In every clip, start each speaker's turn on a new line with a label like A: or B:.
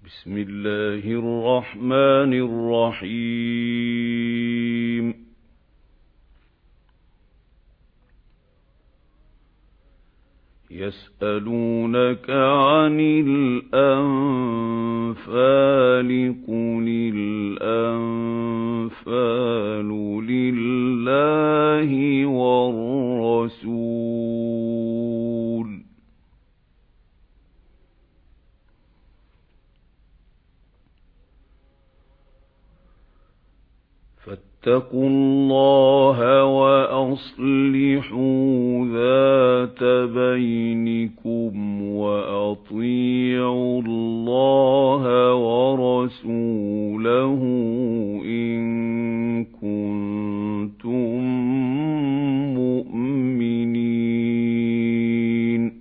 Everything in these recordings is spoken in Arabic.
A: بسم الله الرحمن الرحيم يسألونك عن الأنفال قل الأنفال لله والرسول فاتقوا الله وأصلحوا ذات بينكم وأطيعوا الله ورسوله إن كنتم مؤمنين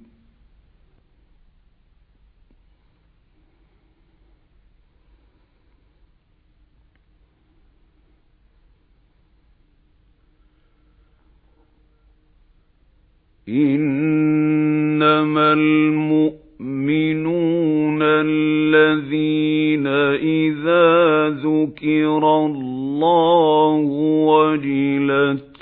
A: إنما المؤمنون الذين إذا ذكر الله وجلت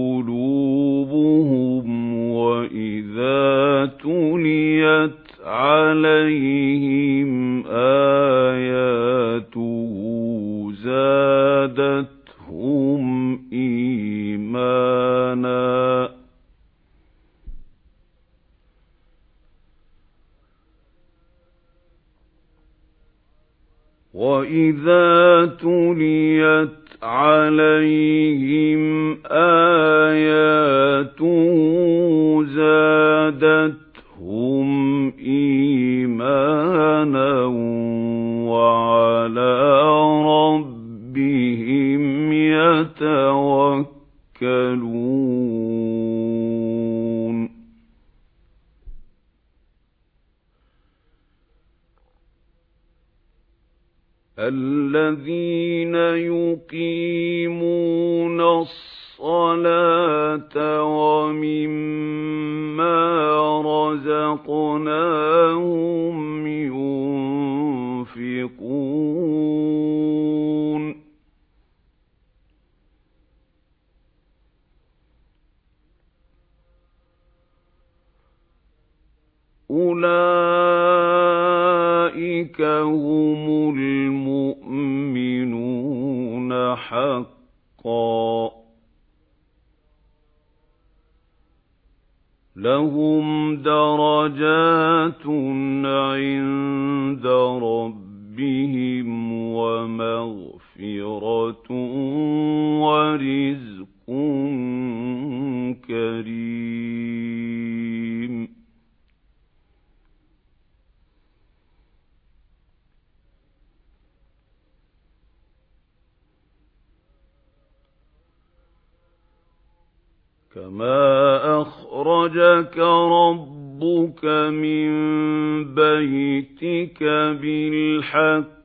A: قلوبهم وإذا تليت عليهم آياته زادتهم إيمانا وَإِذَا تُلِيَتْ عَلَيْهِمْ آيَاتُهُ زَادَتْهُمْ إِيمَانًا وَعَلَى رَبِّهِمْ يَتَوَكَّلُونَ الذين يقيمون الصلاة ومما رزقناهم ينفقون أولئك هم المؤمنون حقا لهم درجات عند ربهم ومغفرة ورزق كريم كما أخرجك ربك من بيتك بالحق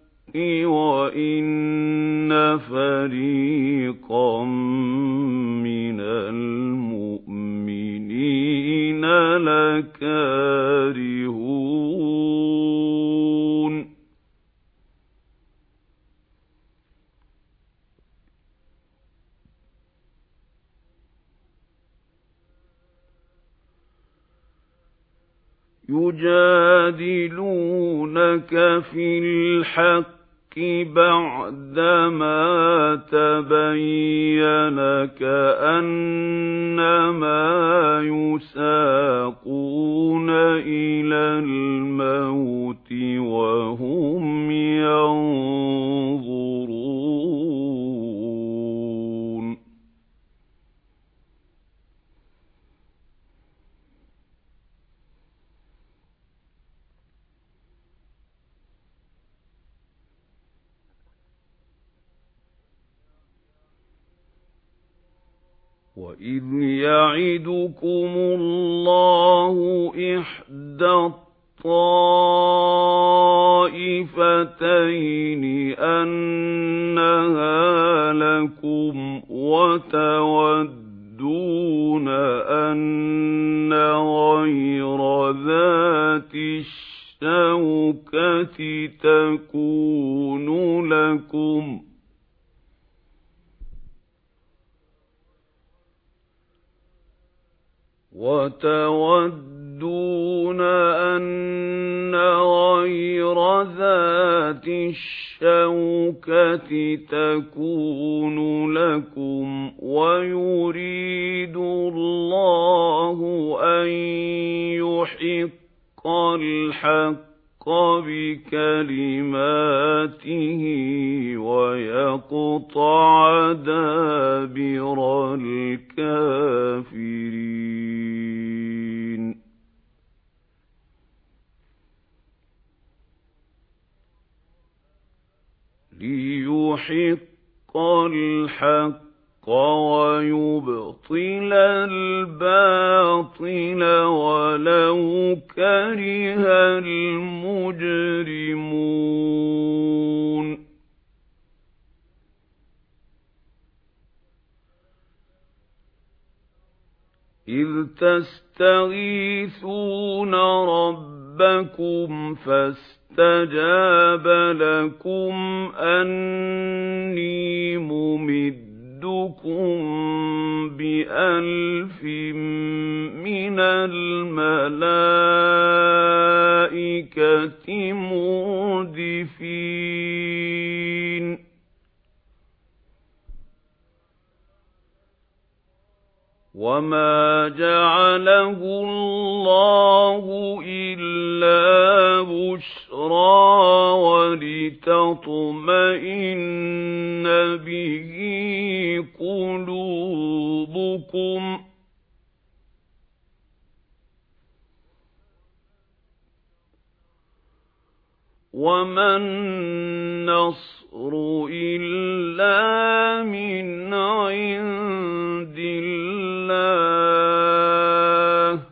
A: وإن فريقا من المؤمنين لكارهون يجادلونك في الحق بعدما تبين كأنما يساقون إلى الموت وهم ينظرون وَإِذْ يَعِدُكُمُ اللَّهُ إِحْدَى الطَّائِفَتَيْنِ أَنَّهَا لَكُمْ وَتَوَدُّونَ أَنَّ غَيْرَ ذَاتِ الشَّوْكَةِ تَكُونُ لَكُمْ وَتَوَدُّونَ أَنَّ غَيْرَ ذَاتِ الشَّوْكَةِ تَكُونُ لَكُمْ وَيُرِيدُ اللَّهُ أَن يُحِقَّ الْحَقَّ بِكَلِمَاتِهِ وَيَقْطَعَ دَابِرَ الْكَافِرِينَ لِيُحِقَّ الْحَقَّ وَيُبْطِلَ الْبَاطِلَ وَلَوْ كَرِهَ الْمُجْرِمُونَ إِذْ تَسْتَغِيثُونَ رَبَّكُمْ فَاسْتَجَابَ لَكُمْ أَنِّي مُمِدُّكُم بِأَلْفٍ مِّنَ الْمَلَائِكَةِ مُرْدِفِينَ وَمَا جَعَلَهُ اللَّهُ إِلَّا بُشْرَىٰ وَلِتَطْمَئِنَّ بِهِ قُلُوبُكُمْ ۚ وَمَا النَّصْرُ إِلَّا مِنْ عِندِ اللَّهِ ۚ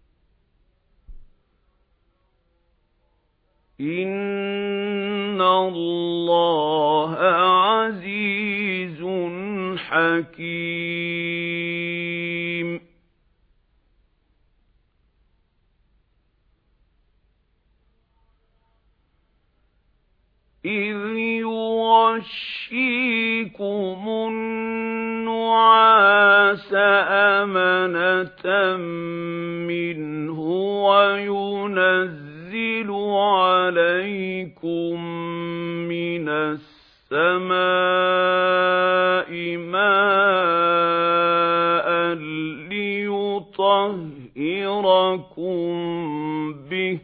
A: إِنَّ اللَّهَ عَزِيزٌ حَكِيمٌ إِذْ يُغَشِّيكُمُ النُّعَاسَ أَمَنَةً مِّنْهُ وَيُنَزِّلُ عَلَيْكُم مِّنَ السَّمَاءِ مَاءً لِّيُطَهِّرَكُم بِهِ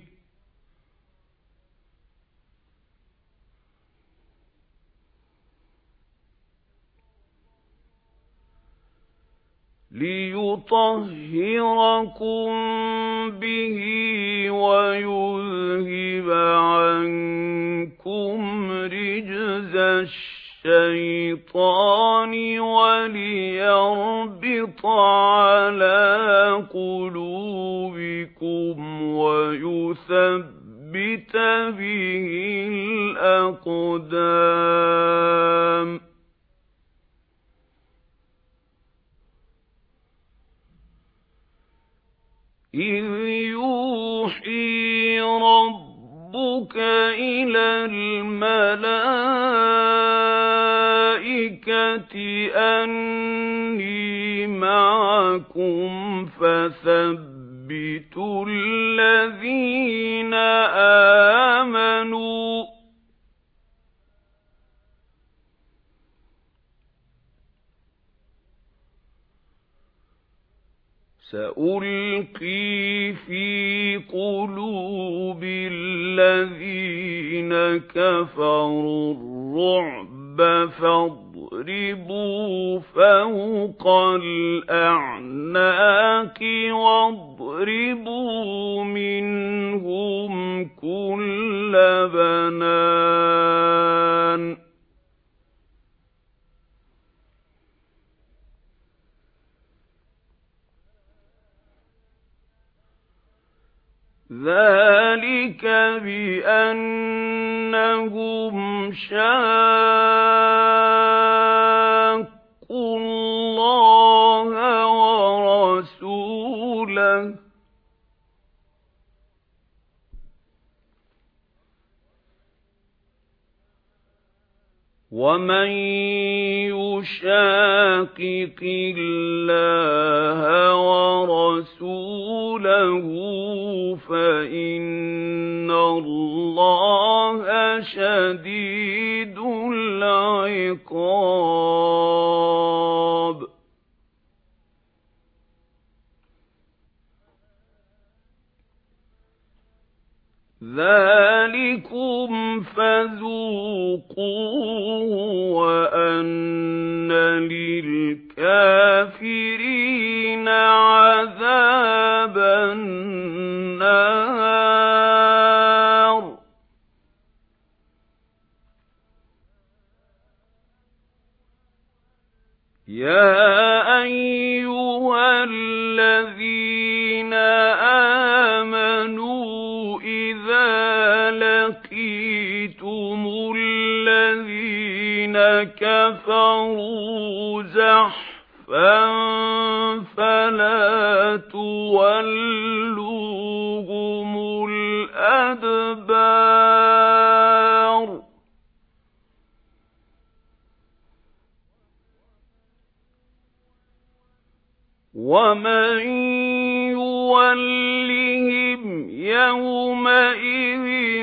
A: وَيُذْهِبَ عَنكُمْ رِجْزَ الشَّيْطَانِ وَلِيَرْبِطَ عَلَىٰ قُلُوبِكُمْ وَيُثَبِّتَ بِهِ الْأَقْدَامَ إِذْ يُوحِي رَبُّكَ إِلَى الْمَلَائِكَةِ أَنِّي مَعَكُمْ فَثَبِّتُوا الَّذِينَ آمَنُوا ۚ سَأُلْقِي فِي قُلُوبِ الَّذِينَ كَفَرُوا الرُّعْبَ فَاضْرِبُوا فَوْقَ الْأَعْنَاقِ وَاضْرِبُوا مِنْهُمْ كُلَّ بَنَانٍ ذَلِكَ بِأَنَّهُمْ شَاقُّوا اللَّهَ وَرَسُولَهُ وَمَن يُشَاقِقِ اللَّهَ وَرَسُولَهُ فَإِنَّ اللَّهَ شَدِيدُ الْعِقَابِ ذَلِكُمْ فَذُوقُوهُ وَأَنَّ لِلْكَافِرِينَ عَذَابَ النَّارِ يَا أَيُّهَا الَّذِينَ آمَنُوا إِذَا لَقِيتُمُ الَّذِينَ كَفَرُوا زَحْفًا فَلَا تُوَلُّوهُمُ الْأَدْبَارَ وَمَن يُوَلِّهِمْ يَوْمَئِذٍ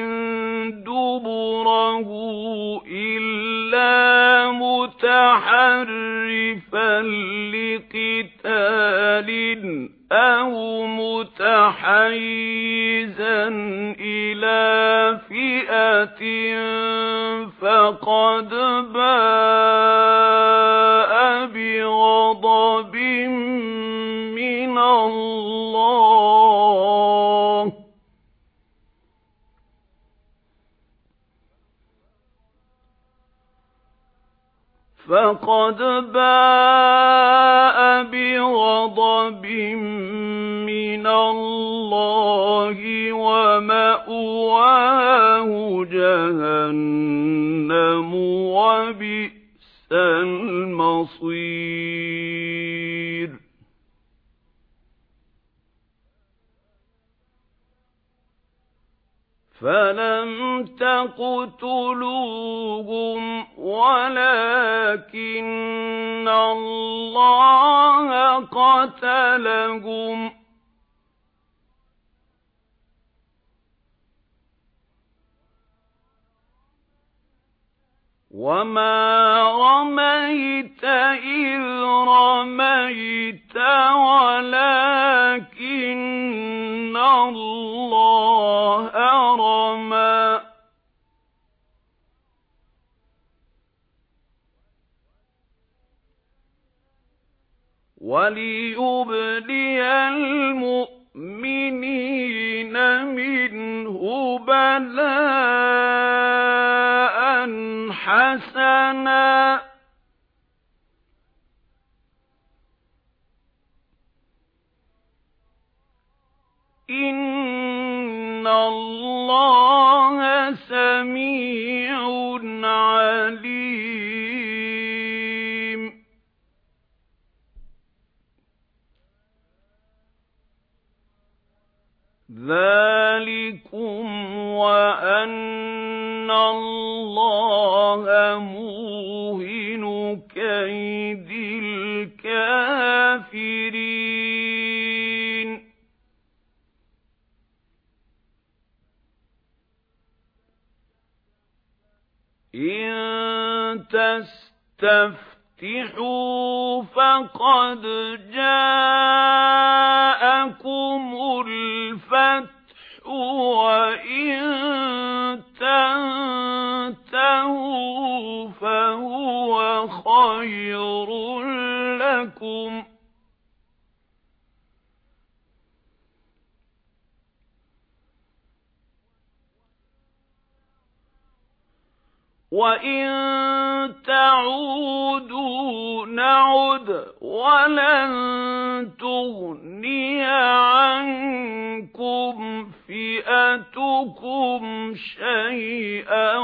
A: دُبُرَهُ إِلَّا مُتَحَرِّفًا لِّقِتَالٍ أَوْ مُتَحَيِّزًا إِلَى فِئَةٍ فَقَدْ بَاءَ بِغَضَبٍ مِّنَ اللَّهِ وَمَأْوَاهُ جَهَنَّمُ وَبِئْسَ الْمَصِيرُ فَلَمْ تَقْتُلُوهُمْ وَلَكِنَّ اللَّهَ قَتَلَهُمْ وَمَا رَمَيْتَ إِذْ رَمَيْتَ وَلَكِنَّ اللَّهَ رَمَى وَلِيُبْلِيَ الْمُؤْمِنِينَ مِنْهُ بَلَاءً حَسَنًا إِنَّ اللَّهَ سَمِيعٌ عَلِيمٌ ذَلِكُمْ وَأَنَّ اللَّهَ مُوهِنُ كَيْدِ الْكَافِرِينَ إِن تَسْتَفْتِحُوا فَقَدْ جَاءَكُمُ الْفَتْحُ وَإِن تَنْتَهُوا فَهُوَ خَيْرٌ لَكُمْ وَإِن تَعُودُوا نَعُدْ وَلَن تُغْنِيَ عَنكُمْ فِئَتُكُمْ شَيْئًا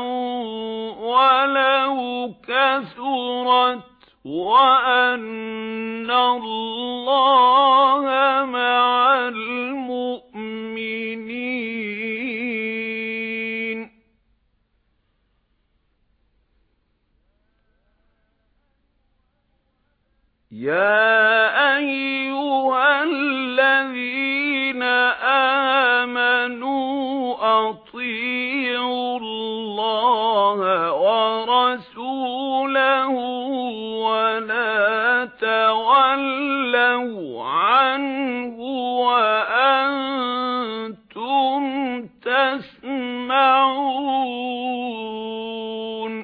A: وَلَوْ كَثُرَتْ وَأَنَّ اللَّهَ مَعَ الْمُؤْمِنِينَ يَا أَيُّهَا الَّذِينَ آمَنُوا أَطِيعُوا اللَّهَ وَرَسُولَهُ وَلَا تَوَلَّوْا عَنْهُ وَأَنْتُمْ تَسْمَعُونَ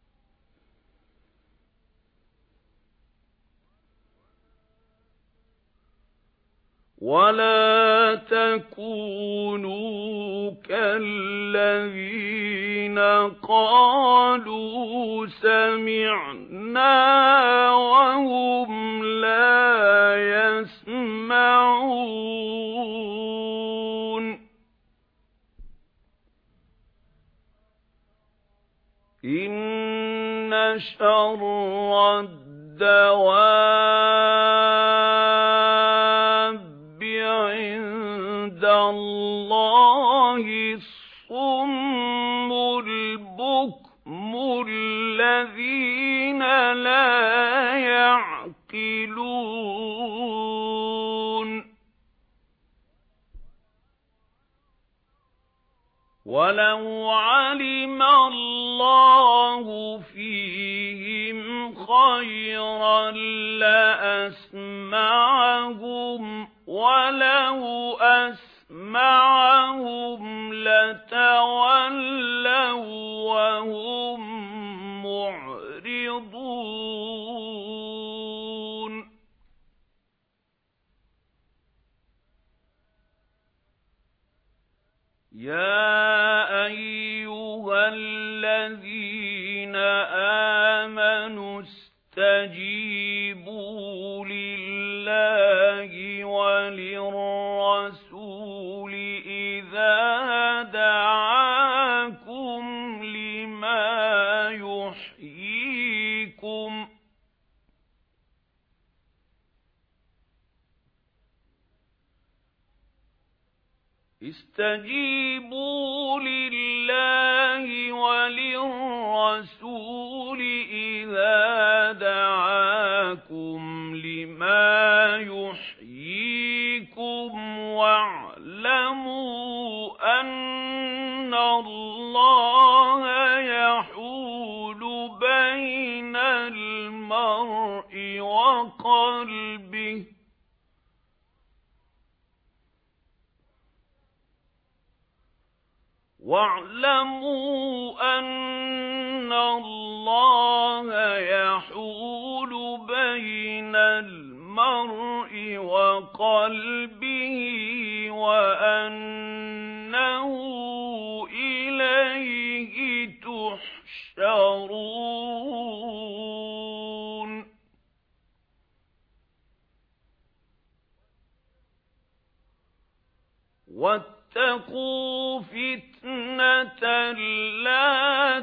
A: وَلَا تَكُونُوا كَالَّذِينَ قَالُوا سَمِعْنَا وَهُمْ لَا يَسْمَعُونَ إِنَّ شَرَّ الدَّوَابِّ عِندَ اللَّهِ الصُّمُّ الْبُكْمُ الَّذِينَ لَا يَعْقِلُونَ وَلَوْ عَلِمَ اللَّهُ فِيهِمْ خَيْرًا لَّأَسْمَعَهُمْ وَلَوْ أَسْمَعَهُمْ لَتَوَلَّوْا وَهُمْ مُعْرِضُونَ يَا أَيُّهَا الَّذِينَ آمَنُوا اسْتَجِيبُوا لِلَّهِ وَلِلرَّسُولِ إِذَا دَعَاكُمْ لِمَا يُحْيِيكُمْ اسْتَجِيبُوا لِلَّهِ وَلِلرَّسُولِ إِذَا دَعَاكُمْ لِمَا يُحْيِيكُمْ وَاعْلَمُوا أَنَّ اللَّهَ يَحُولُ بَيْنَ الْمَرْءِ وَقَلْبِهِ وَأَنَّهُ إِلَيْهِ تُحْشَرُونَ وَاتَّقُوا فِتْنَةً لَّا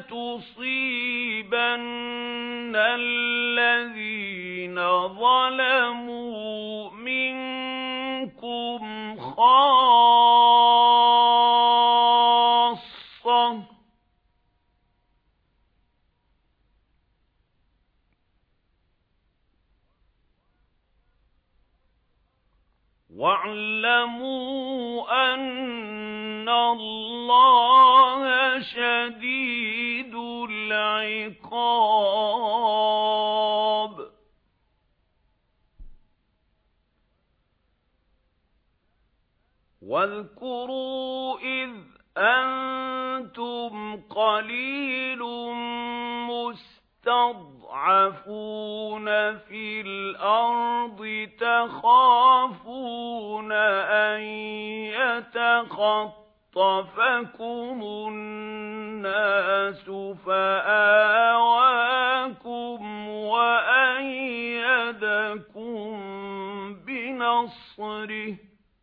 A: تُصِيبَنَّ الَّذِينَ ظَلَمُوا مِنكُمْ خَاصَّةً وَاعْلَمُوا أَنَّ اللَّهَ شَدِيدُ الْعِقَابِ وَاذْكُرُوا إِذْ أَنْتُمْ قَلِيلٌ مُسْتَضْعَفُونَ فِي الْأَرْضِ تَخَافُونَ أَنْ يَتَخَطَّفَكُمُ النَّاسُ فَآوَاكُمْ وَأَيَّدَكُمْ بِنَصْرِهِ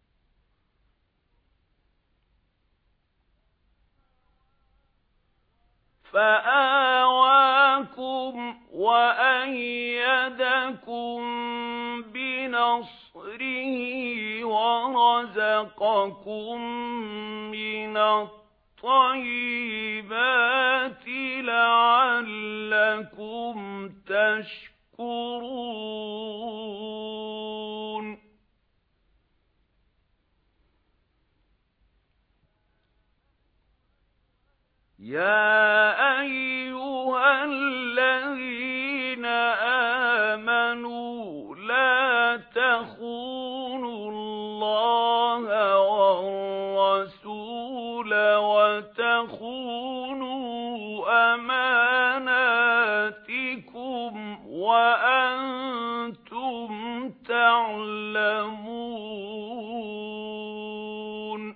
A: وَرَزَقَكُم مِّنَ الطَّيِّبَاتِ لَعَلَّكُمْ تَشْكُرُونَ يا أيها الذين آمنوا لا تخونوا الله والرسول وتخونوا أماناتكم وأنتم تعلمون.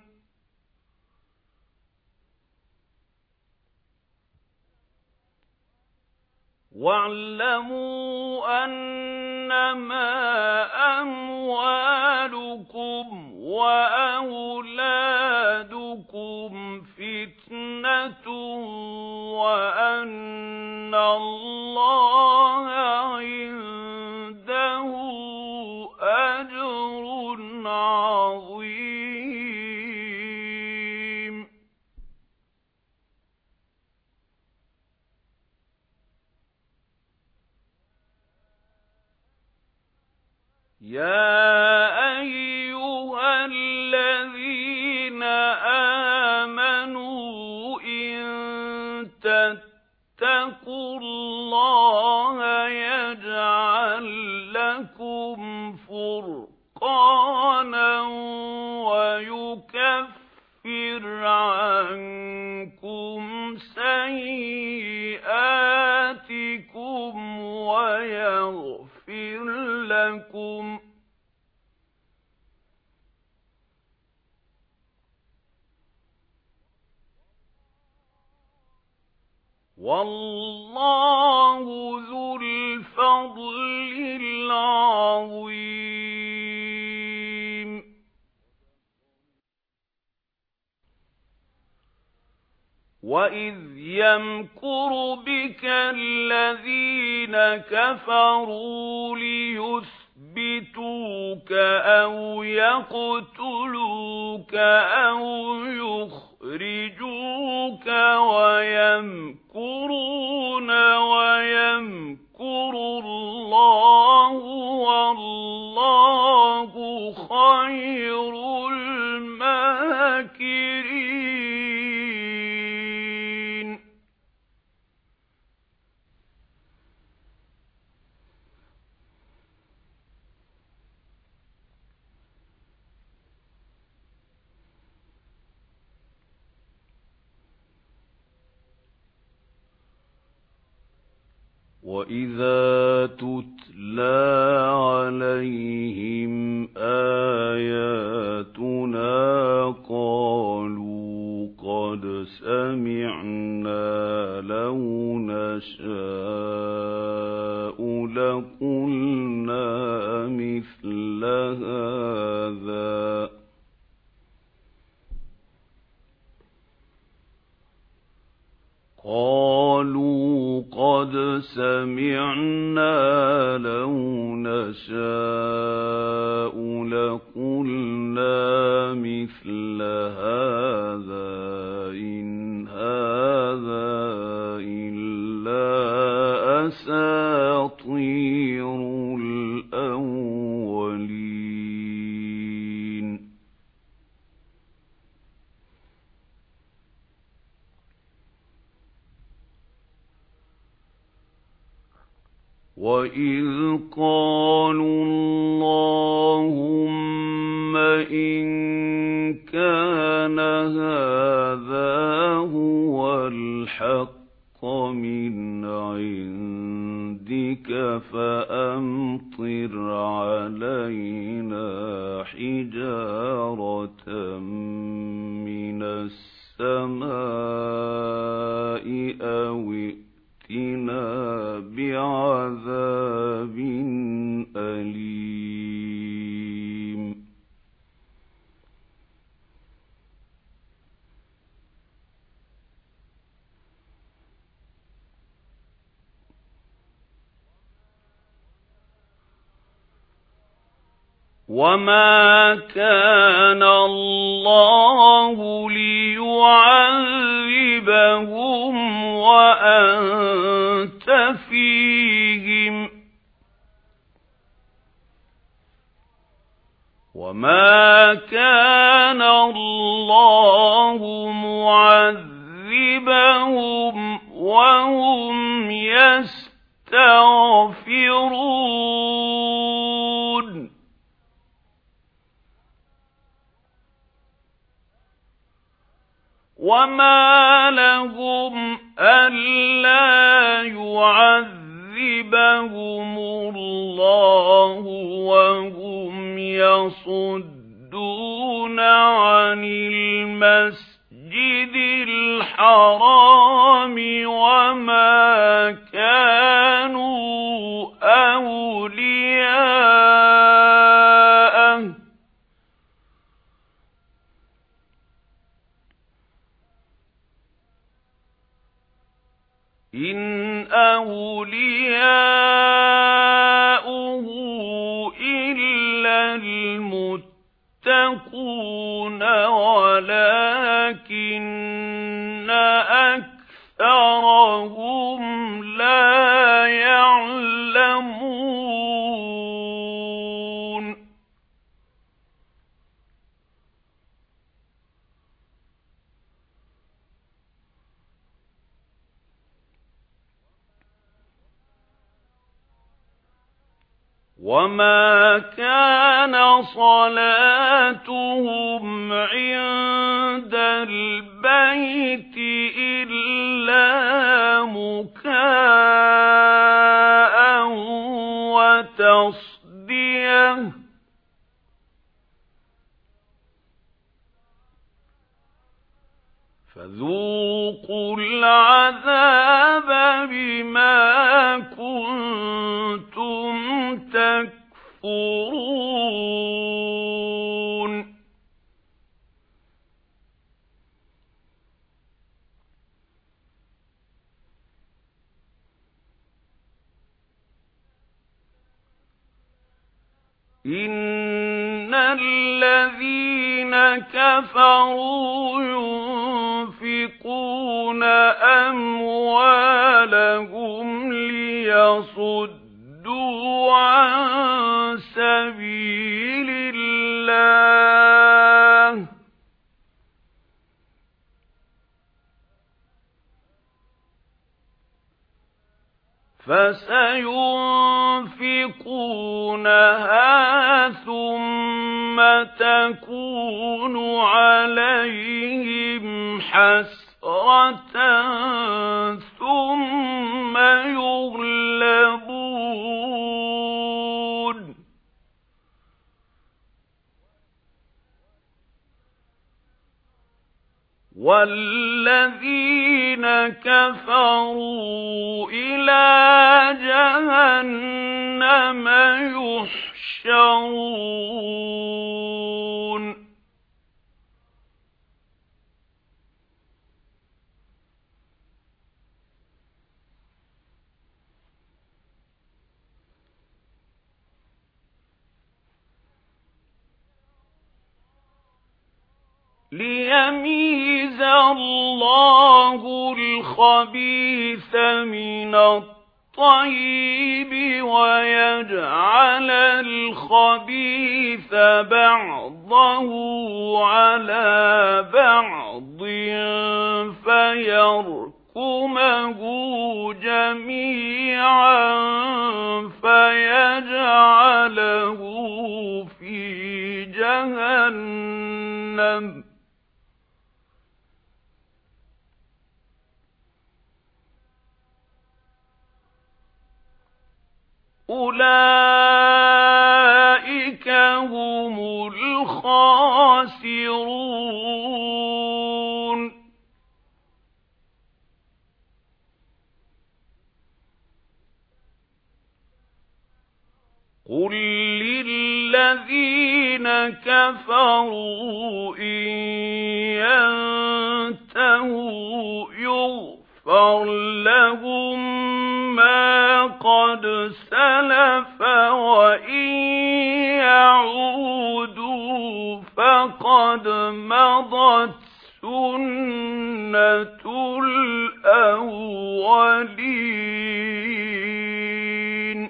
A: واعلموا أنما أموالكم وأولادكم فتنة وأن الله عنده أجر عظيم. يا أيها الذين آمنوا إن تتقوا الله يجعل لكم فرقانا ويكفر عنكم سيئاتكم ويغفر لكم والله ذو الفضل العظيم. وَإِذْ يَمْكُرُ بِكَ الَّذِينَ كَفَرُوا لِيُثْبِتُوكَ أَوْ يَقْتُلُوكَ أَوْ يُخْرِجُوكَ وَيَمْكُرُونَ وَيَمْكُرُ اللَّهُ وَاللَّهُ خَيْرُ الْمَاكِرِينَ. وَإِذَا تُتْلَى عَلَيْهِمْ آيَاتُنَا قَالُوا قَدْ سَمِعْنَا لَوْ نَشَاءُ لَقُلْنَا مِثْلَ هَذَا قَالُوا قَدْ سَمِعْنَا لَوْ نَشَاءُ لَقُلْنَا مِثْلَ هَذَا إِنْ هَذَا إِلَّا أَسَاطِيرُ الْأَوَّلِينَ. وَإِذْ قَالُوا اللَّهُمَّ إِن كَانَ هَذَا هُوَ الْحَقَّ مِنْ عِندِكَ فَأَمْطِرْ عَلَيْنَا حِجَارَةً مِنَ السَّمَاءِ أَوْ ائْتِنَا بِعَذَابٍ أَلِيمٍ. وَمَا كَانَ اللَّهُ لِيُعَذِّبَهُمْ وَأَنْتَ فِيهِمْ وَمَا كَانَ اللَّهُ مُعَذِّبَهُمْ يعذبهم وهم يستغفرون وما لهم ألا يعذبهم الله وهم يصدون عن المسجد الحرام وما كانوا أولياءه إن أولياؤه إلا المتقون ولكن أكثرهم لا يعلمون وما كان صلاتهم عند البيت إلا مكاء وتصدية فذوقوا العذاب بما كنتم تكفرون إن الذين كفروا ينفقون أموالهم ليصدوا عن سبيل الله فسينفقونها ثم تكون عليهم حسرة ثم يغلبون والذين كفروا إلى جهنم يحشرون ليميز الله الخبيث من الطيب ويجعل الخبيث بعضه على بعض فيركمه جميعا فيجعله في جهنم أولئك هم الخاسرون قل للذين كفروا إن ينتهوا يغفر لهم ما قد سلف وإن يعودوا فقد مضت سنة الأولين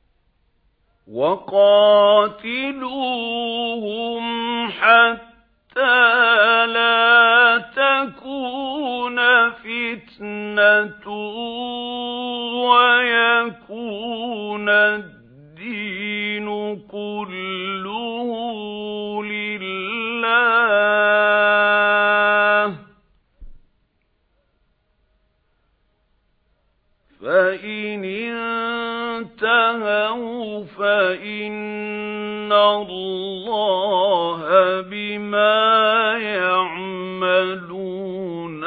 A: وقاتلوهم حتى لا تكون فتنة ويكون الدين كله لله. فإن انتهوا فإن الله بما يعملون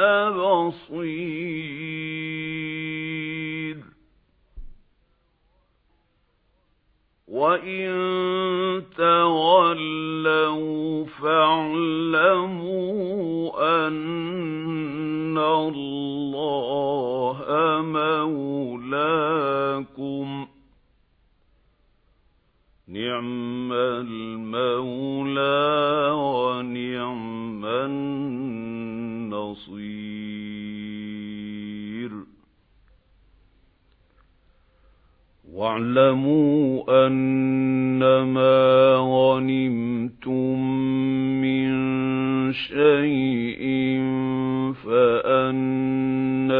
A: بصير. وإن تولوا فاعلموا أن الله مولاكم نعم المولى ونعم النصير. واعلموا أنما غنمتم من شيء فأن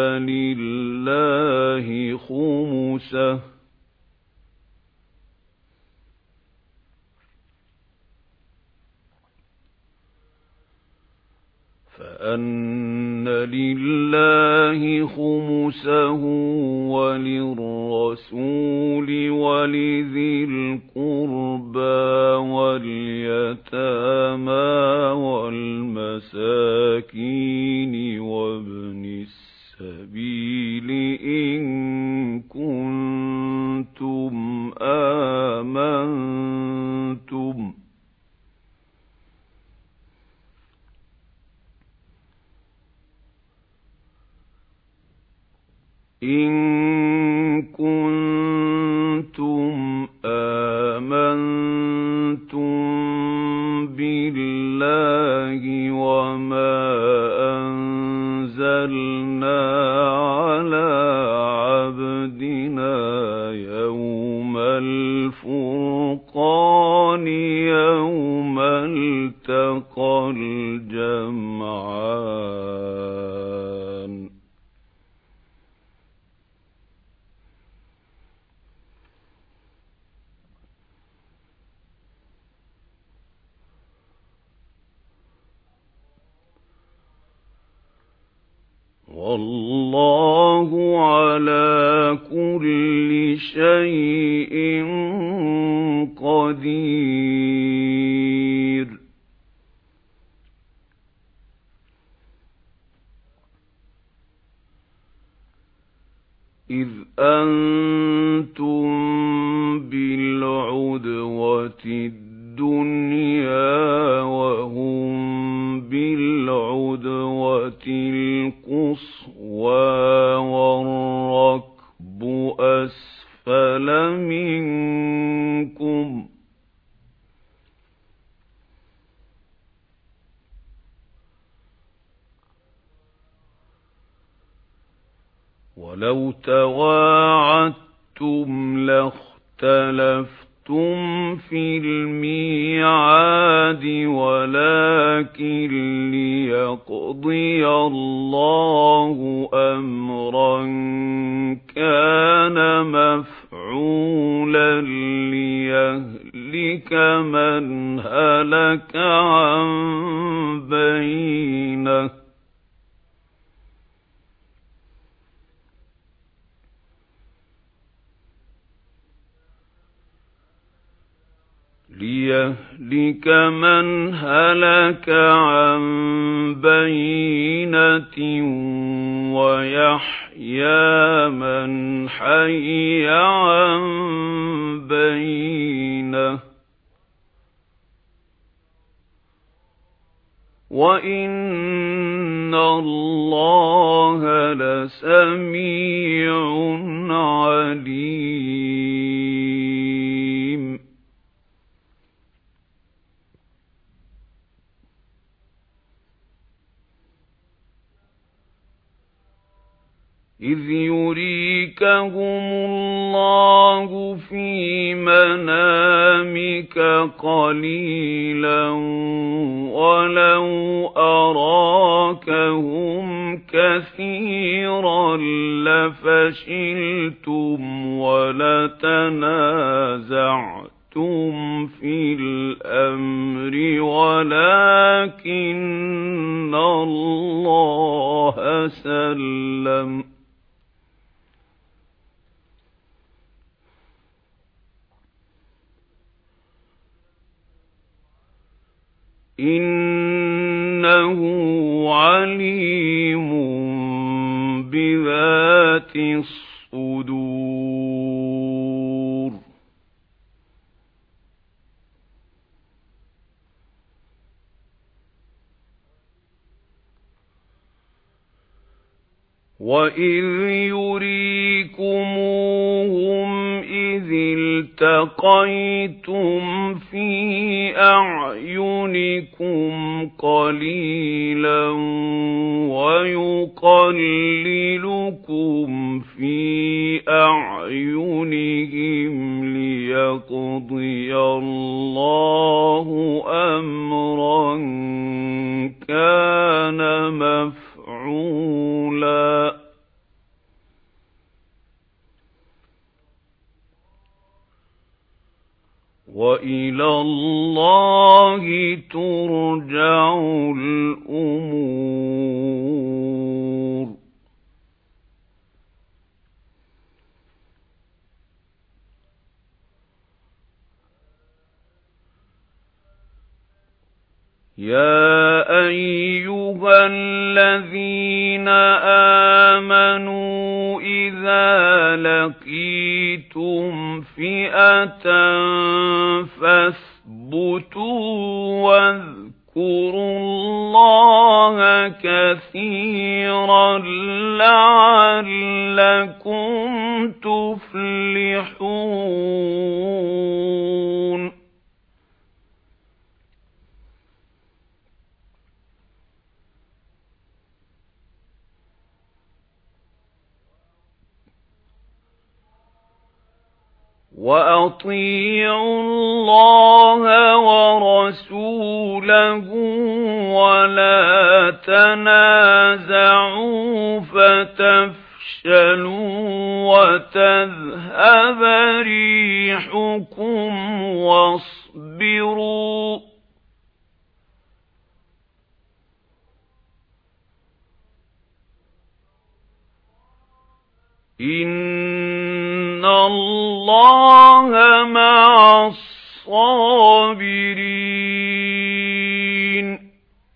A: لله خمسه وللرسول ولذي القربى واليتامى والمساكين وابن السبيل إن كنتم آمنتم بالله وما أنزلنا على عبدنا يوم الفرقان يوم التقى الجمعان. والله على كل شيء قدير. إذ أنتم بالعدوة الدنيا وهم بالعدوة القصوى والركب أسفل منكم ولو تواعدتم لاختلفتم في الميعاد ولكن ليقضي الله أمرا كان مفعولا ليهلك من هلك عن بينة ويحيى من حي عن بينة وإن الله لسميع عليم. إذ يريكهم الله في منامك قليلا ولو أراكهم كثيرا لفشلتم ولتنازعتم في الأمر ولكن الله سلم إنه عليم بذات الصدور وَإِذْ يُرِيكُمُوهُمْ إِذِ الْتَقَيْتُمْ فِي أَعْيُنِكُمْ قَلِيلًا وَيُقَلِّلُكُمْ فِي أَعْيُنِهِمْ لِيَقْضِيَ اللَّهُ أَمْرًا كَانَ مَفْعُولًا وَإِلَى اللَّهِ تُرْجَعُ الْأُمُورُ يَا أَيُّهَا الَّذِينَ آمَنُوا إِذَا لَقِيتُمْ فِئَةً فَاثْبُتُوا وَاذْكُرُوا اللَّهَ كَثِيرًا لَّعَلَّكُمْ تُفْلِحُونَ وَأَطِيعُوا اللَّهَ وَرَسُولَهُ وَلَا تَنَازَعُوا فَتَفْشَلُوا وَتَذْهَبَ رِيحُكُمْ وَاصْبِرُوا إِنَّ اللَّهَ مَعَ الصَّابِرِينَ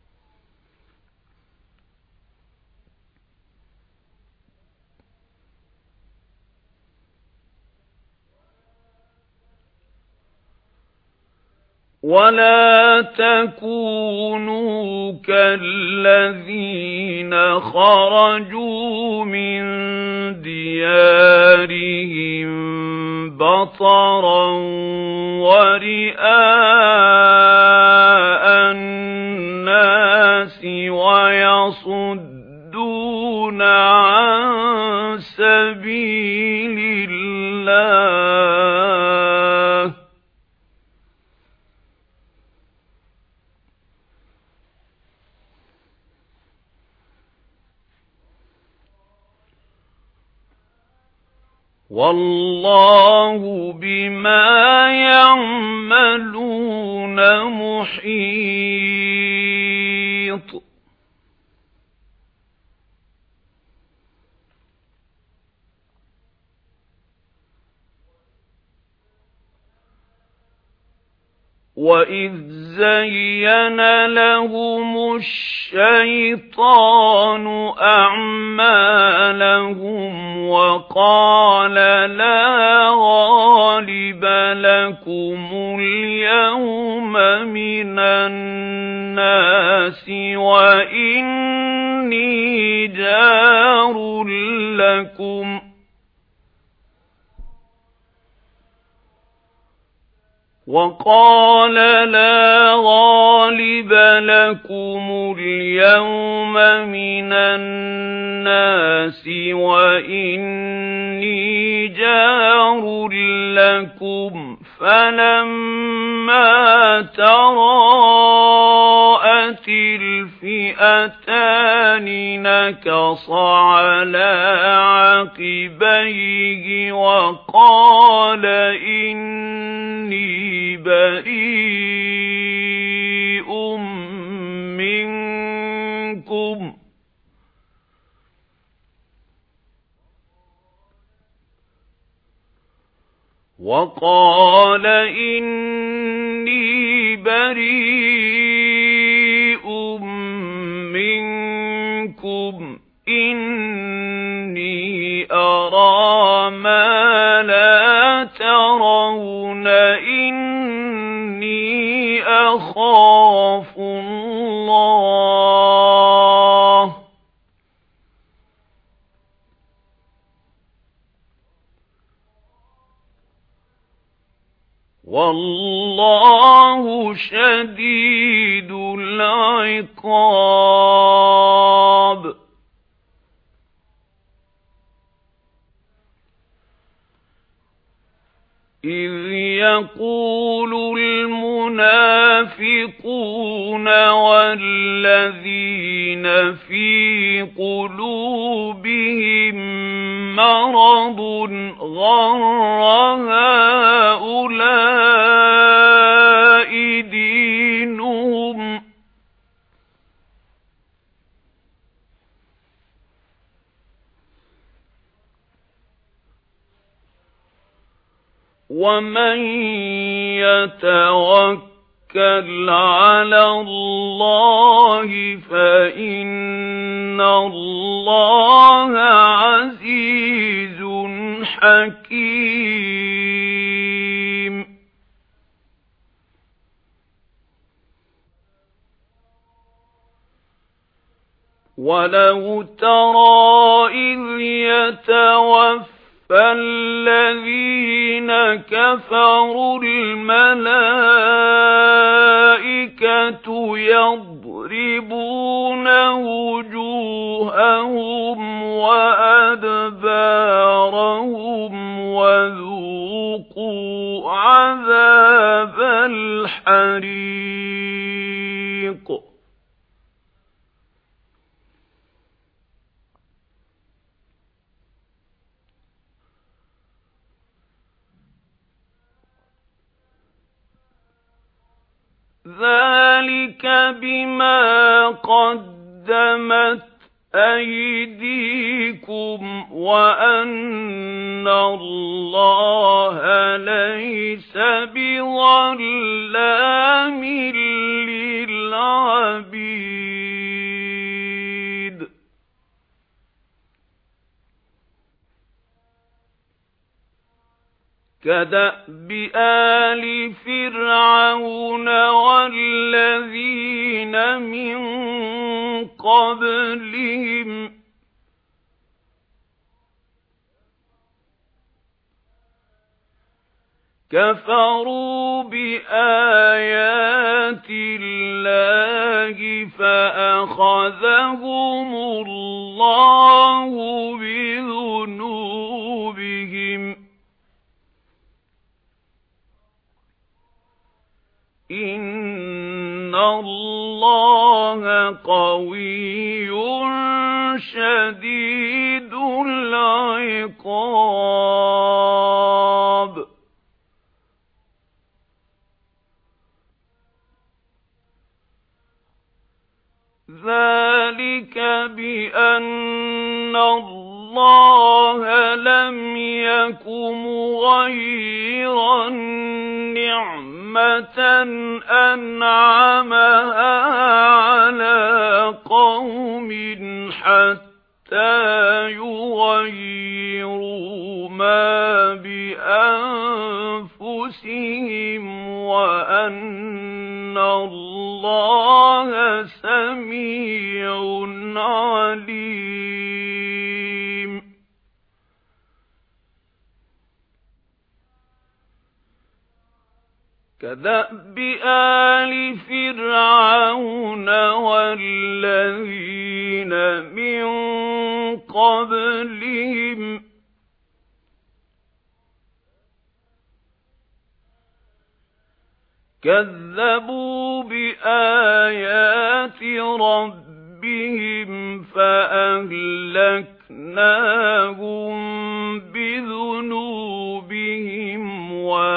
A: وَلَا تَكُونُوا كَالَّذِينَ خَرَجُوا مِن دِيَارِهِم بَطَرًا وَرِئَاءَ النَّاسِ وَيَصُدُّونَ عَن سَبِيلِ اللَّهِ وَاللَّهُ بِمَا يَعْمَلُونَ مُحِيطٌ وَإِذْ زَيَّنَ لَهُمُ الشَّيْطَانُ أَعْمَالَهُمْ وَقَالَ لَا غَالِبَ لَكُمُ الْيَوْمَ مِنَ النَّاسِ وَإِنِّي جَارٌ لَكُمْ وقال لا غالب لكم اليوم من الناس وإني جار لكم فلما تراءت الفئتان نكص على عقبيه وقال إني بريء منكم إني أرى ما لا ترون إني أخاف الله والله شديد العقاب إذ يقول المنافقون والذين في قلوبهم مرض غر هؤلاء دينهم ومن يتوكل على الله فإن الله عزيز حكيم ولو ترى إذ يتوفى فالذين كفروا الملائكة يضربون وجوههم وأدبارهم وذوقوا عذاب الحريق ذلك بما قدمت أيديكم وأن الله ليس بظلام للعبيد كدأب آل فرعون والذين من قبلهم كفروا بآيات الله فأخذهم الله بذنوبهم إن الله قوي شديد العقاب ذلك بأن الله لم يك مغيرا نعمة أنعمها على قوم حتى يغيروا ما بأنفسهم وأن الله سميع عليم كدأب آل فرعون والذين من قبلهم كذبوا بآيات ربهم فأهلكناهم بذنوبهم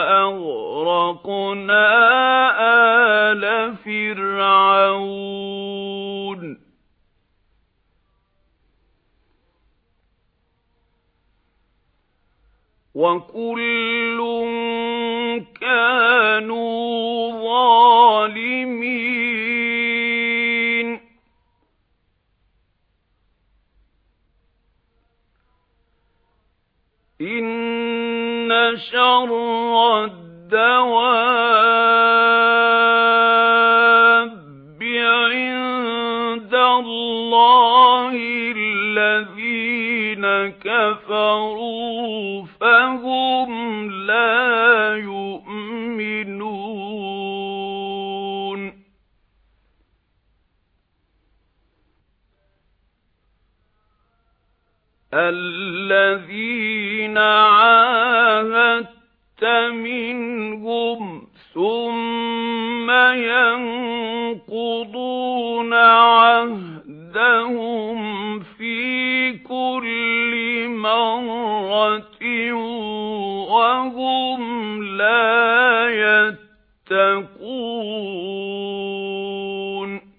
A: وأغرقنا آل فرعون وكل كانوا ظالمين إن شر الدواب عند الله الذين كفروا فهم لا يؤمنون الذين عاهدت منهم ثم ينقضون عهدهم في كل مرة وهم لا يتقون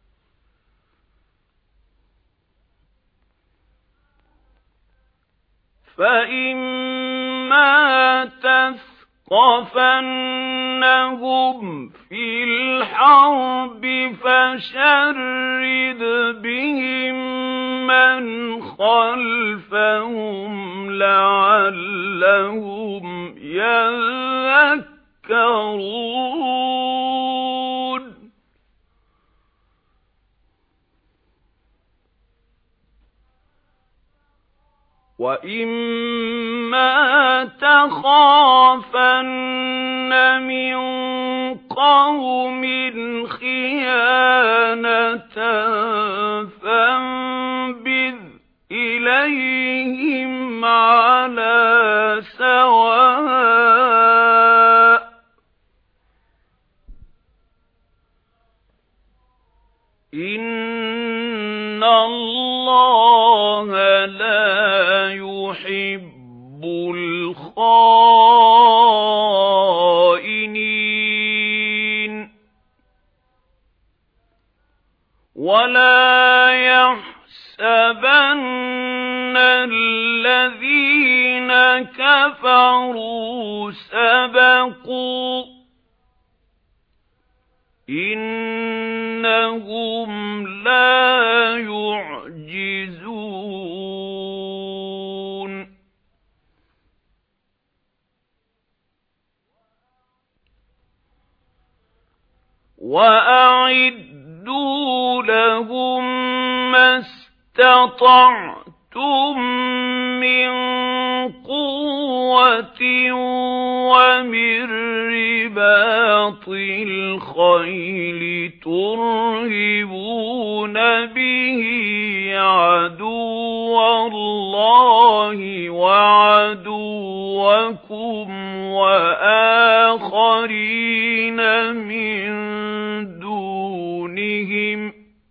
A: فإما تثقفنهم في الحرب فشرد بهم من خلفهم لعلهم يذكرون وَإِمَّا تَخَافَنَّ مِنْ قَوْمٍ خِيَانَةً فَانبِذْ إِلَيْهِمْ عَلَى سَوَاءٍ إِنَّ اللَّهَ لَا يُحِبُّ الْخَائِنِينَ وَلَا يَحْسَبَنَّ الَّذِينَ كَفَرُوا سَبَقُوا إِنَّهُمْ لَا يُعْجِزُونَ وَأَعِدُّوا لَهُم مَّا اسْتَطَعْتُم مِّن قُوَّةٍ وَمِن رِّبَاطِ الْخَيْلِ تُرْهِبُونَ بِهِ عَدُوَّ اللَّهِ وَعَدُوَّكُمْ وَآخَرِينَ مِن دُونِهِمْ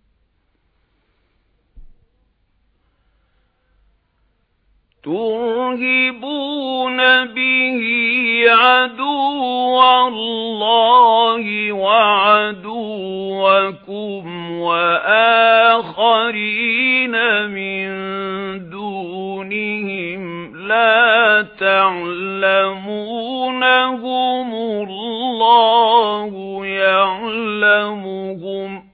A: تُرْهِبُونَ بِهِ عَدُوَّ اللَّهِ وَعَدُوَّكُمْ وَآخَرِينَ مِن دُونِهِمْ لَا تَعْلَمُونَهُمُ اللَّهُ يَعْلَمُهُمْ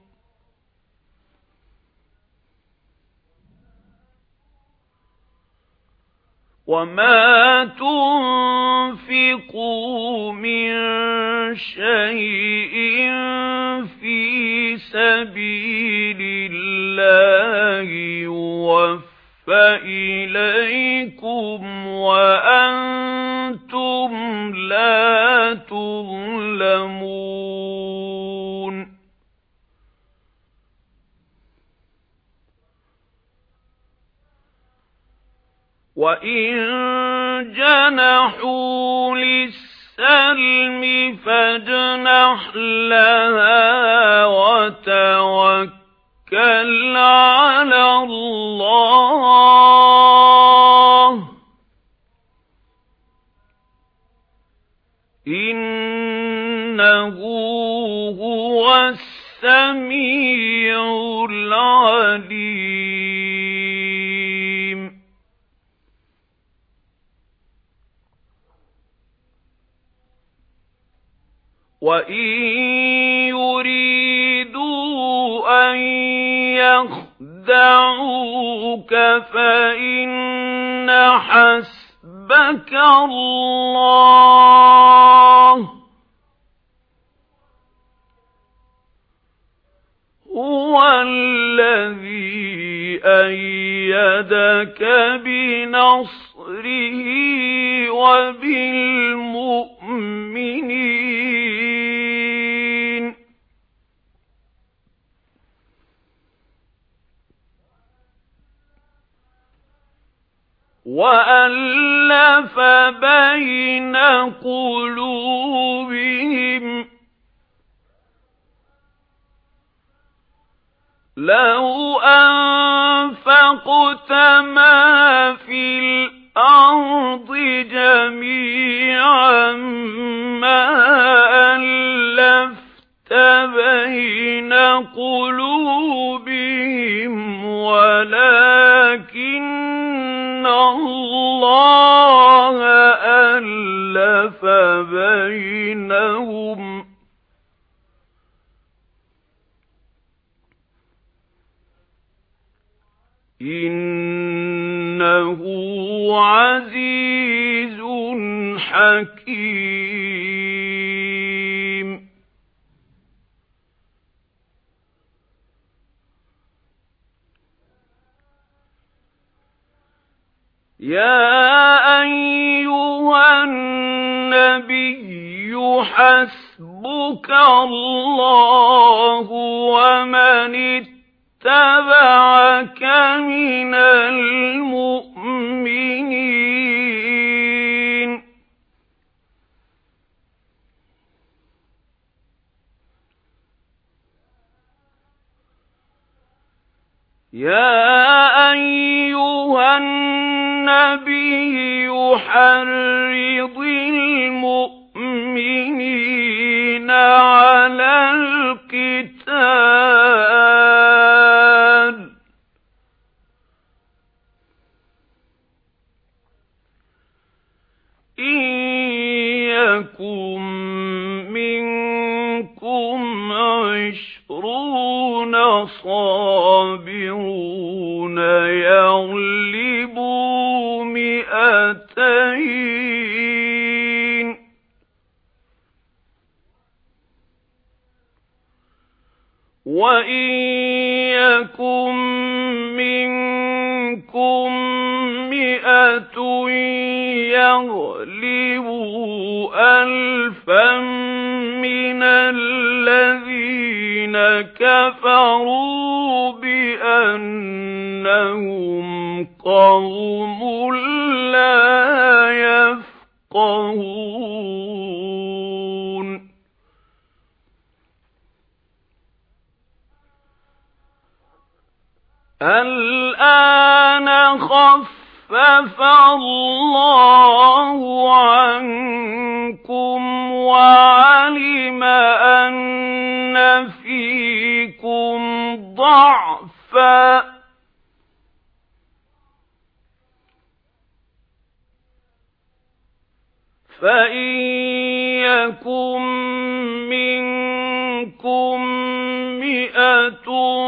A: وَمَا تُنْفِقُوا مِنْ شَيْءٍ فِي سَبِيلِ اللَّهِ يُوَفَّ إِلَيْكُمْ وَأَنْتُمْ لَا تُظْلَمُونَ وَإِن جَنَحُوا لِلسَّلْمِ فَاجْنَحْ لَهَا وَتَوَكَّلْ عَلَى اللَّهِ إِنَّهُ هُوَ السَّمِيعُ الْعَلِيمُ وَإِن يُرِيدُوا أَن يَخْدَعُوكَ فَإِنَّ حَسْبَكَ اللَّهُ هُوَ الَّذِي أَيَّدَكَ بِنَصْرِهِ وَبِالْمُؤْمِنِينَ وَأَلَّفَ بَيْنَ قُلُوبِهِمْ لَوْ أَنفَقْتَ مَا فِي الْأَرْضِ جَمِيعًا مَا أَلَّفْتَ بَيْنَ قُلُوبِهِمْ وَلَكِنَّ اللَّهَ أَلَّفَ بَيْنَهُمْ إِنَّهُ عَزِيزٌ حَكِيمٌ يَا أَيُّهَا النَّبِيُّ حَسْبُكَ اللَّهُ وَمَنِ اتَّبَعَكَ مِنَ الْمُؤْمِنِينَ يَا أَيُّهَا النَّبِيُّ حَرِّضِ الْمُؤْمِنِينَ عَلَى الْقِتَالِ إِن يَكُن مِّنكُمْ 20 صَابِرُونَ يَغْلِبُوا 200 وَإِن يَكُن مِّنكُم 100 يَغْلِبُوا 1000 مِّنَ الَّذِينَ كَفَرُوا بِأَنَّهُمْ قَوْمٌ لَّا يَفْقَهُونَ الْآنَ خَفَّفَ اللَّهُ عَنكُمْ وَعَلِمَ أَنَّ فِيكُمْ ضَعْفًا فَإِن يَكُن مِّنكُم 100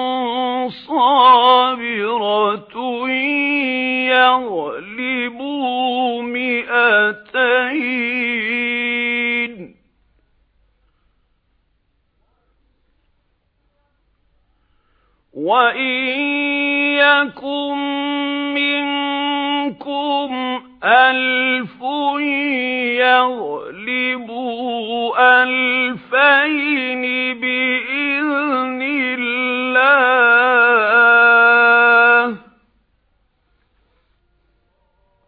A: صَابِرَةٌ يَغْلِبُوا 200 وَإِن يَكُن مِّنكُمْ 1000 يَغْلِبُوا 2000 بِإِذْنِ اللَّهِ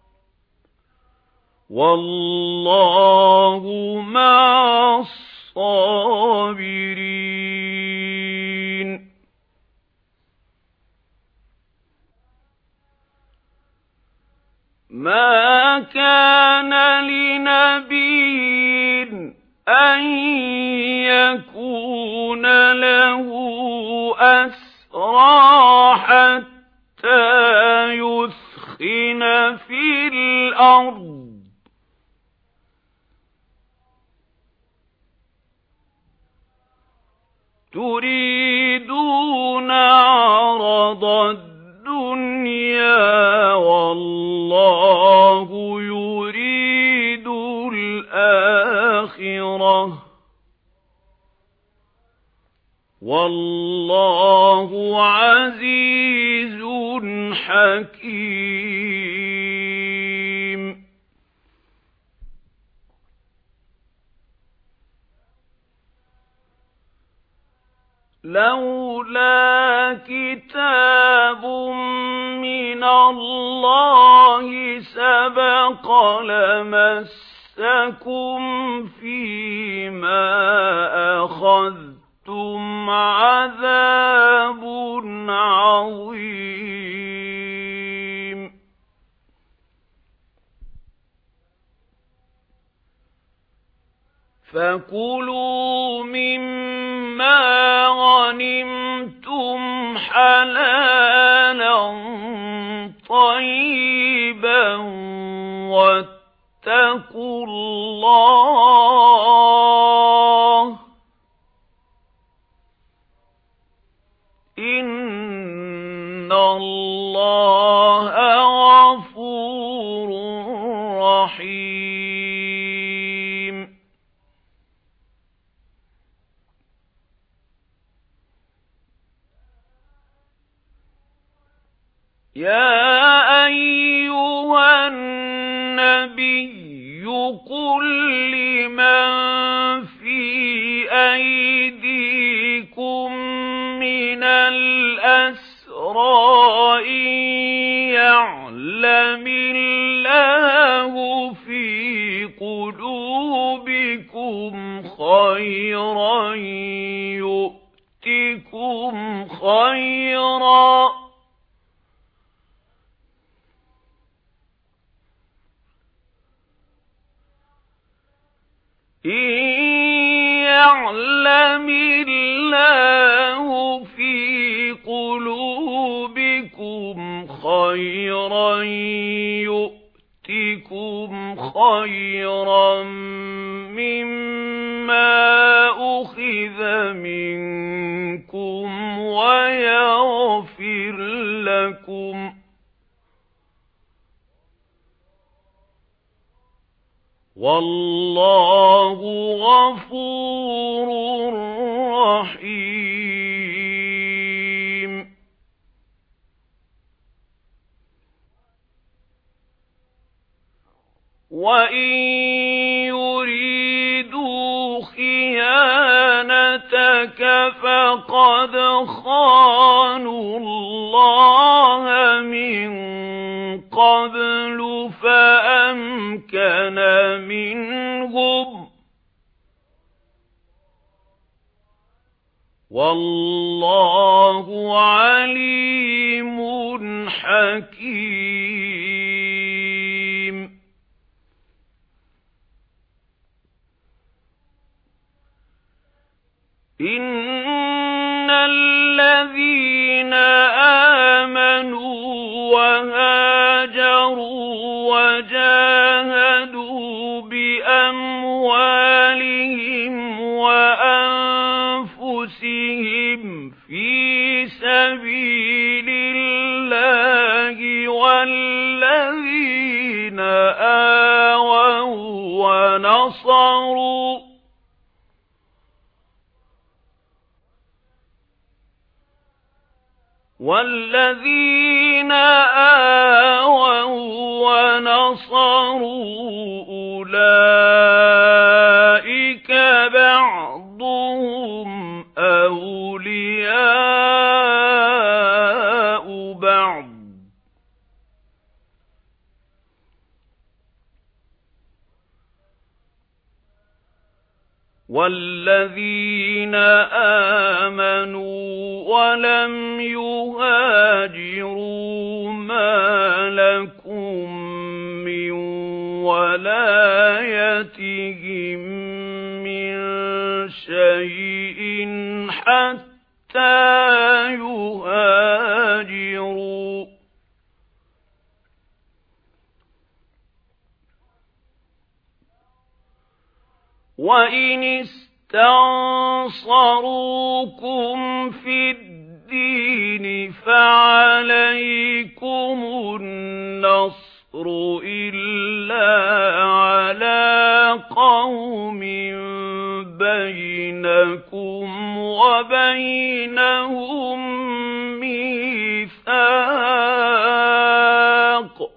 A: وَاللَّهُ مَعَ الصَّابِرِينَ مَا كَانَ لِنَبِيٍّ أَن يَكُونَ لَهُ أَسْرَىٰ حَتَّىٰ يُثْخِنَ فِي الْأَرْضِ ۚ تُرِيدُونَ عَرَضَ الدُّنْيَا وَاللَّهُ يُرِيدُ الْآخِرَةَ وَاللَّهُ عَزِيزٌ حَكِيمٌ لَوْلَا كِتَابٌ مِّنَ اللَّهِ سَبَقَ لَمَسَّكُمْ فِيمَا أَخَذْتُمْ عَذَابٌ عَظِيمٌ فَكُلُوا مِمَّا غَنِمْتُمْ حَلَالًا طَيِّبًا وَاتَّقُوا اللَّهَ ۚ إِنَّ اللَّهَ غَفُورٌ رَّحِيمٌ يَا أَيُّهَا النَّبِيُّ قُل لِّمَن فِي أَيْدِيكُم مِّنَ الْأَسْرَىٰ إِن يَعْلَمِ اللَّهُ فِي قُلُوبِكُمْ خَيْرًا يُؤْتِكُمْ خَيْرًا مِّمَّا أُخِذَ مِنكُمْ وَيَغْفِرْ لَكُمْ ۗ وَاللَّهُ غَفُورٌ رَّحِيمٌ وَإِن يُرِيدُوا خِيَانَتَكَ فَقَدْ خَانُوا اللَّهَ مِن قَبْلُ فَأَمْكَنَ مِنْهُمْ ۗ وَاللَّهُ عَلِيمٌ حَكِيمٌ إِنَّ الَّذِينَ آمَنُوا وَهَاجَرُوا وَجَاهَدُوا بِأَمْوَالِهِمْ وَأَنفُسِهِمْ فِي سَبِيلِ اللَّهِ وَالَّذِينَ آوَوا ونصروا أُولَئِكَ بَعْضُهُمْ أَوْلِيَاءُ بَعْضٍ ۚ وَالَّذِينَ آمَنُوا وَلَمْ يُهَاجِرُوا مَا لَكُمْ مِنْ وَلَايَتِهِمْ مِنْ شَيْءٍ حَتَّى يُهَاجِرُوا ۚ وَإِنِ اسْتَنصَرُوكُمْ فِي الدِّينِ فَعَلَيْكُمُ النَّصْرُ إِلَّا عَلَى قَوْمٍ بَيْنَكُمْ وَبَيْنَهُم مِّيثَاقٌ ۗ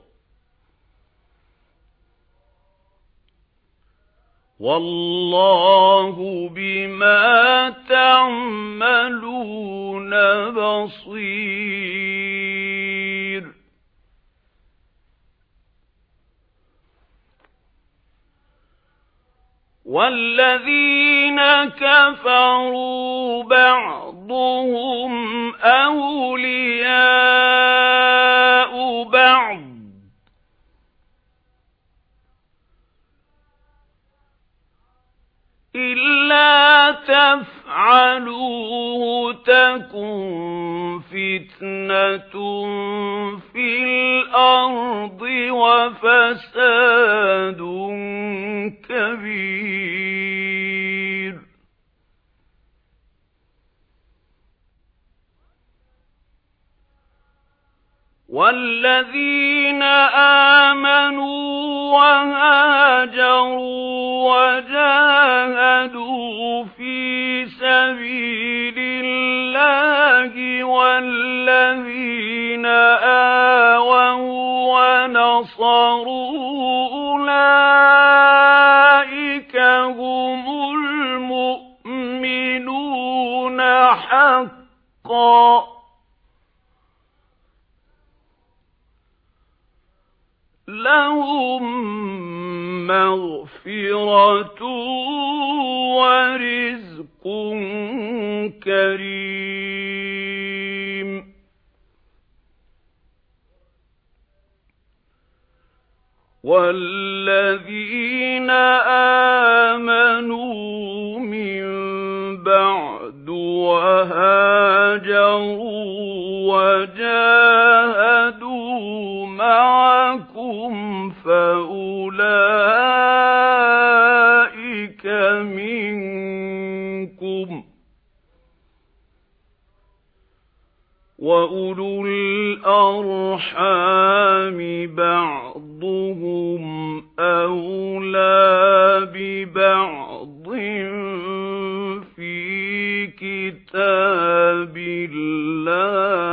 A: وَاللَّهُ بِمَا تَعْمَلُونَ بَصِيرٌ. وَالَّذِينَ كَفَرُوا بَعْضُهُمْ أَوْلِيَاءُ بَعْضٍ إِلَّا تَفْعَلُوهُ تَكُنْ فِتْنَةٌ فِي الْأَرْضِ وَفَسَادٌ كَبِيرٌ. وَالَّذِينَ آمَنُوا وَهَاجَرُوا وَجَاهَدُوا فِي سَبِيلِ اللَّهِ وَالَّذِينَ آوَوا وَّنَصَرُوا أُولَئِكَ هُمُ الْمُؤْمِنُونَ حَقًّا، لَهُم مَّغْفِرَةٌ وَرِزْقٌ كَرِيمٌ. وَالَّذِينَ آمَنُوا مِن بَعْدُ وَهَاجَرُوا وَجَاهَدُوا مَعَكُمْ فَأُولَئِكَ مِنكُمْ ۚ وَأُولُو الْأَرْحَامِ بَعْضُهُمْ أَوْلَى بِبَعْضٍ فِي كِتَابِ اللَّهِ